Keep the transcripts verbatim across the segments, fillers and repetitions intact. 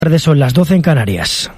Tardes son las doce en Canarias.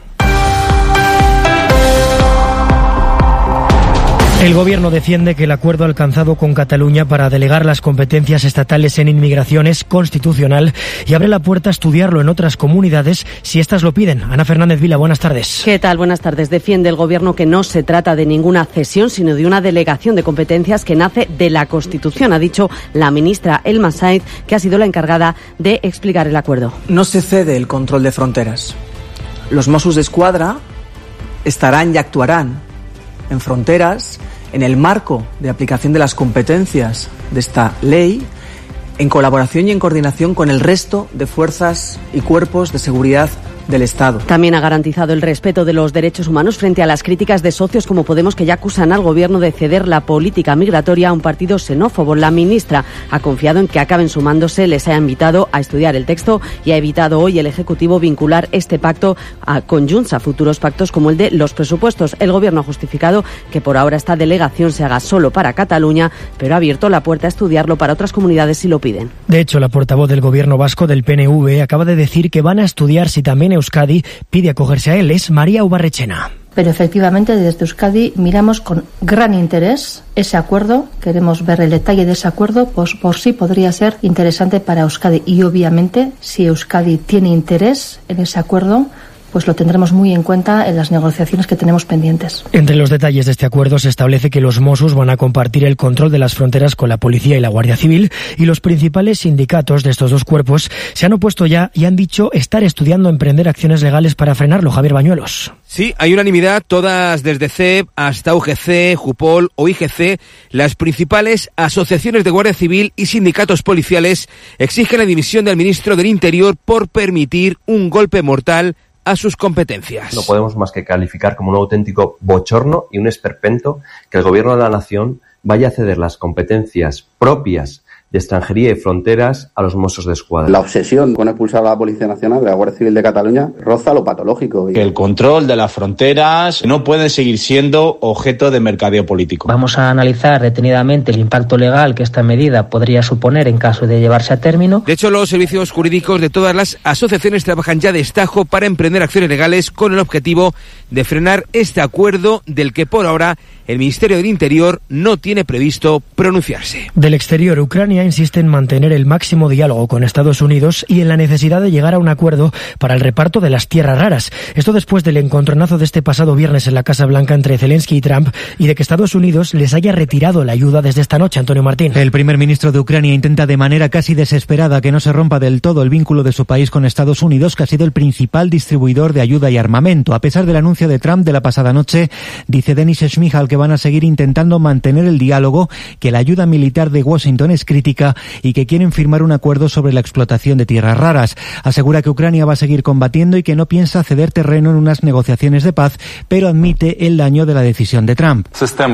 El Gobierno defiende que el acuerdo alcanzado con Cataluña para delegar las competencias estatales en inmigración es constitucional y abre la puerta a estudiarlo en otras comunidades si éstas lo piden. Ana Fernández Vila, buenas tardes. ¿Qué tal? Buenas tardes. Defiende el Gobierno que no se trata de ninguna cesión, sino de una delegación de competencias que nace de la Constitución, ha dicho la ministra Elma Sainz, que ha sido la encargada de explicar el acuerdo. No se cede el control de fronteras. Los Mossos d'Esquadra estarán y actuarán en fronteras en el marco de aplicación de las competencias de esta ley, en colaboración y en coordinación con el resto de fuerzas y cuerpos de seguridad del Estado. También ha garantizado el respeto de los derechos humanos frente a las críticas de socios como Podemos, que ya acusan al Gobierno de ceder la política migratoria a un partido xenófobo. La ministra ha confiado en que acaben sumándose, les ha invitado a estudiar el texto y ha evitado hoy el Ejecutivo vincular este pacto a, con Junts a futuros pactos como el de los presupuestos. El Gobierno ha justificado que por ahora esta delegación se haga solo para Cataluña, pero ha abierto la puerta a estudiarlo para otras comunidades si lo piden. De hecho, la portavoz del Gobierno vasco del P N V acaba de decir que van a estudiar si también Euskadi pide acogerse a él. Es María Ubarrechena. Pero efectivamente desde Euskadi miramos con gran interés ese acuerdo, queremos ver el detalle de ese acuerdo, pues por sí podría ser interesante para Euskadi y obviamente si Euskadi tiene interés en ese acuerdo, pues lo tendremos muy en cuenta en las negociaciones que tenemos pendientes. Entre los detalles de este acuerdo se establece que los Mossos van a compartir el control de las fronteras con la Policía y la Guardia Civil, y los principales sindicatos de estos dos cuerpos se han opuesto ya y han dicho estar estudiando emprender acciones legales para frenarlo. Javier Bañuelos. Sí, hay unanimidad, todas desde C E P hasta U G C, Jupol o I G C, las principales asociaciones de Guardia Civil y sindicatos policiales exigen la dimisión del ministro del Interior por permitir un golpe mortal a sus competencias. No podemos más que calificar como un auténtico bochorno y un esperpento que el Gobierno de la Nación vaya a ceder las competencias propias de extranjería y fronteras a los Mossos d'Esquadra. La obsesión con expulsar a la Policía Nacional de la Guardia Civil de Cataluña roza lo patológico. Que el control de las fronteras no puede seguir siendo objeto de mercadeo político. Vamos a analizar detenidamente el impacto legal que esta medida podría suponer en caso de llevarse a término. De hecho, los servicios jurídicos de todas las asociaciones trabajan ya de destajo para emprender acciones legales con el objetivo de frenar este acuerdo del que por ahora el Ministerio del Interior no tiene previsto pronunciarse. Del exterior, Ucrania insiste en mantener el máximo diálogo con Estados Unidos y en la necesidad de llegar a un acuerdo para el reparto de las tierras raras. Esto después del encontronazo de este pasado viernes en la Casa Blanca entre Zelensky y Trump y de que Estados Unidos les haya retirado la ayuda desde esta noche. Antonio Martín. El primer ministro de Ucrania intenta de manera casi desesperada que no se rompa del todo el vínculo de su país con Estados Unidos, que ha sido el principal distribuidor de ayuda y armamento. A pesar del anuncio de Trump de la pasada noche, dice Denis Shmyhal que van a seguir intentando mantener el diálogo, que la ayuda militar de Washington es crítica y que quieren firmar un acuerdo sobre la explotación de tierras raras. Asegura que Ucrania va a seguir combatiendo y que no piensa ceder terreno en unas negociaciones de paz, pero admite el daño de la decisión de Trump.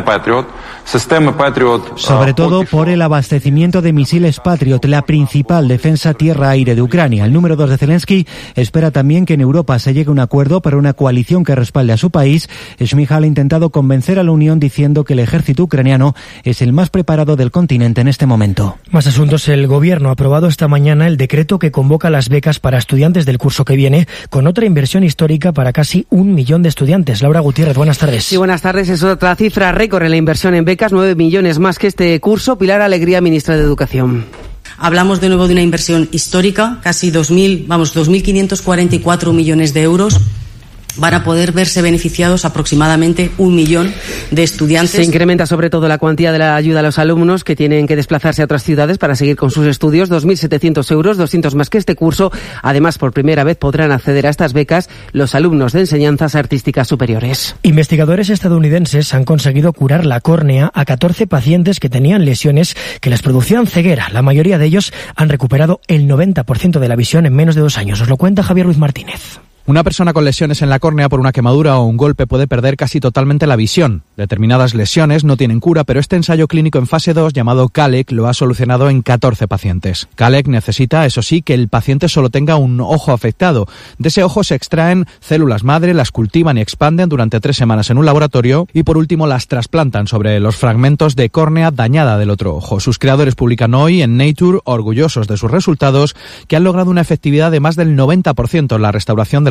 Sobre todo por el abastecimiento de misiles Patriot, la principal defensa tierra-aire de Ucrania. El número dos de Zelensky espera también que en Europa se llegue a un acuerdo para una coalición que respalde a su país. Shmyhal ha intentado convencer a la Unión diciendo que el ejército ucraniano es el más preparado del continente en este momento. Más asuntos. El Gobierno ha aprobado esta mañana el decreto que convoca las becas para estudiantes del curso que viene, con otra inversión histórica para casi un millón de estudiantes. Laura Gutiérrez, buenas tardes. Sí, buenas tardes. Es otra cifra récord en la inversión en becas, nueve millones más que este curso. Pilar Alegría, ministra de Educación. Hablamos de nuevo de una inversión histórica, casi dos mil, vamos, dos mil quinientos cuarenta y cuatro millones de euros. Van a poder verse beneficiados aproximadamente un millón de estudiantes. Se incrementa sobre todo la cuantía de la ayuda a los alumnos que tienen que desplazarse a otras ciudades para seguir con sus estudios, dos mil setecientos euros, doscientos más que este curso. Además, por primera vez podrán acceder a estas becas los alumnos de enseñanzas artísticas superiores. Investigadores estadounidenses han conseguido curar la córnea a catorce pacientes que tenían lesiones que les producían ceguera. La mayoría de ellos han recuperado el noventa por ciento de la visión en menos de dos años. Os lo cuenta Javier Ruiz Martínez. Una persona con lesiones en la córnea por una quemadura o un golpe puede perder casi totalmente la visión. Determinadas lesiones no tienen cura, pero este ensayo clínico en fase dos, llamado CALEC, lo ha solucionado en catorce pacientes. CALEC necesita, eso sí, que el paciente solo tenga un ojo afectado. De ese ojo se extraen células madre, las cultivan y expanden durante tres semanas en un laboratorio y, por último, las trasplantan sobre los fragmentos de córnea dañada del otro ojo. Sus creadores publican hoy en Nature, orgullosos de sus resultados, que han logrado una efectividad de más del noventa por ciento en la restauración de